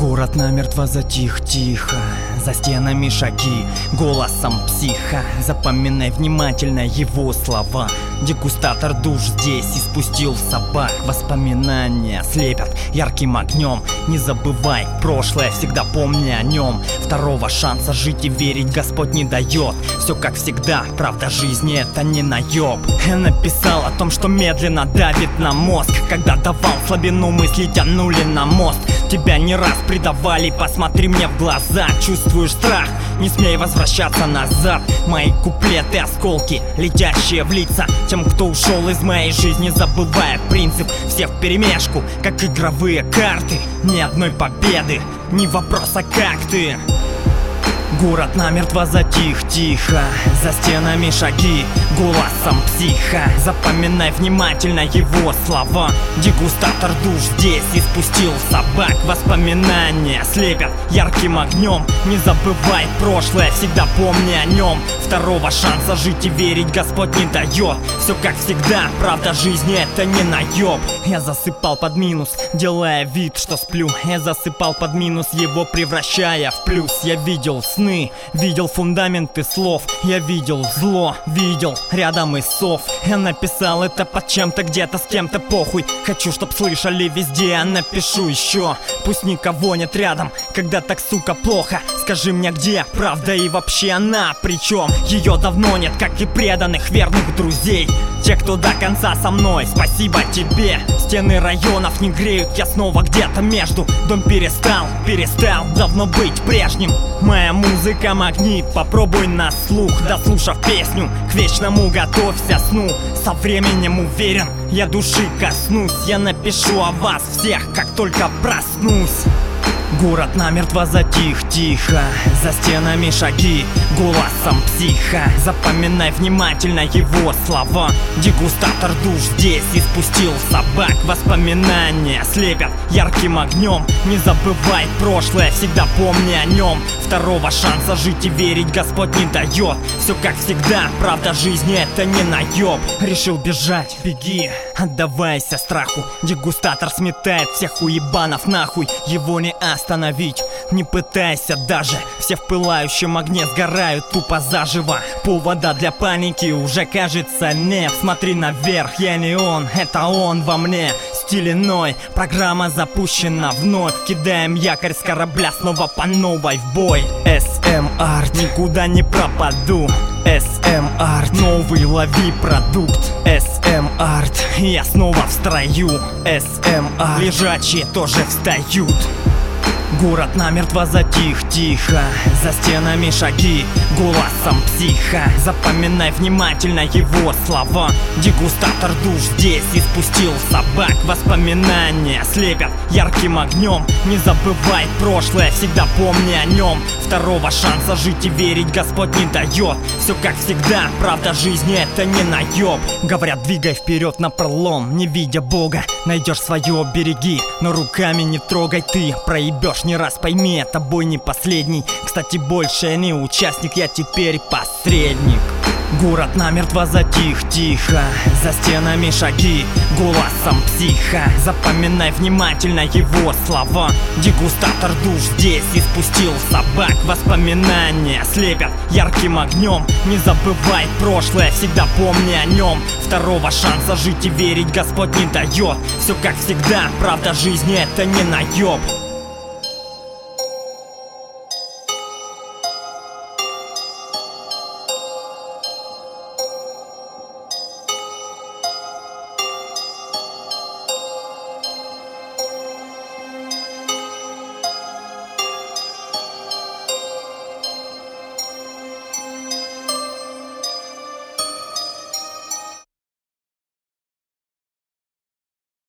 Город намертво затих, тихо, за стенами шаги, голосом психа. Запоминай внимательно его слова. Дегустатор душ здесь испустил собак. Воспоминания слепят ярким огнем. Не забывай прошлое, всегда помни о нем. Второго шанса жить и верить Господь не дает. Все как всегда, правда жизни это не наеб. Я написал о том, что медленно давит на мозг. Когда давал слабину, мысли тянули на мост. Тебя не раз предавали, посмотри мне в глаза. Чувствуешь страх, не смей возвращаться назад. Мои куплеты осколки, летящие в лица тем, кто ушел из моей жизни, забывая принцип. Все вперемешку, как игровые карты. Ни одной победы, ни вопроса как ты. Город намертво затих, тихо, за стенами шаги, голосом психа. Запоминай внимательно его слова. Дегустатор душ здесь испустил собак. Воспоминания слепят ярким огнем. Не забывай прошлое, всегда помни о нем. Второго шанса жить и верить Господь не дает. Все как всегда, правда жизни это не наеб. Я засыпал под минус, делая вид, что сплю. Я засыпал под минус, его превращая в плюс. Я видел сны, видел фундаменты слов. Я видел зло, видел рядом и сов. Я написал это под чем-то, где-то с кем-то, похуй. Хочу, чтоб слышали везде, я напишу еще. Пусть никого нет рядом, когда так, сука, плохо. Скажи мне, где правда и вообще она причем? Ее давно нет, как и преданных верных друзей. Те, кто до конца со мной, спасибо тебе. Стены районов не греют, я снова где-то между. Дом перестал давно быть прежним. Моя музыка магнит, попробуй на слух. Дослушав песню, к вечному готовься сну. Со временем уверен, я души коснусь. Я напишу о вас всех, как только проснусь. Город намертво затих, тихо, за стенами шаги, голосом психа. Запоминай внимательно его слова. Дегустатор душ здесь испустил собак. Воспоминания слепят ярким огнем. Не забывай прошлое, всегда помни о нем. Второго шанса жить и верить Господь не дает. Все как всегда, правда жизни это не наеб. Решил бежать, беги, отдавайся страху. Дегустатор сметает всех уебанов нахуй. Его не остановить, не пытайся даже. Все в пылающем огне сгорают тупо заживо. Повода для паники уже кажется нет. Смотри наверх, я не он, это он во мне. Стиль иной, программа запущена вновь. Кидаем якорь с корабля снова по новой в бой. SM Art, никуда не пропаду. SM Art, новый лови продукт. SM Art, я снова в строю. SM Art, лежачие тоже встают. Город намертво затих, тихо, за стенами шаги, голосом психа. Запоминай внимательно его слова. Дегустатор душ здесь испустил собак. Воспоминания слепят ярким огнем. Не забывай прошлое, всегда помни о нем. Второго шанса жить и верить Господь не дает. Все как всегда, правда жизни это не наеб. Говорят, двигай вперед напролом, не видя Бога. Найдешь свое, береги, но руками не трогай. Ты проебешь не раз, пойми, это бой не последний. Кстати, больше я не участник, я теперь посредник. Город намертво затих, тихо, за стенами шаги, голосом психа. Запоминай внимательно его слова. Дегустатор душ здесь испустил собак. Воспоминания слепят ярким огнем. Не забывай прошлое, всегда помни о нем. Второго шанса жить и верить Господь не дает. Все как всегда, правда жизни это не наеб.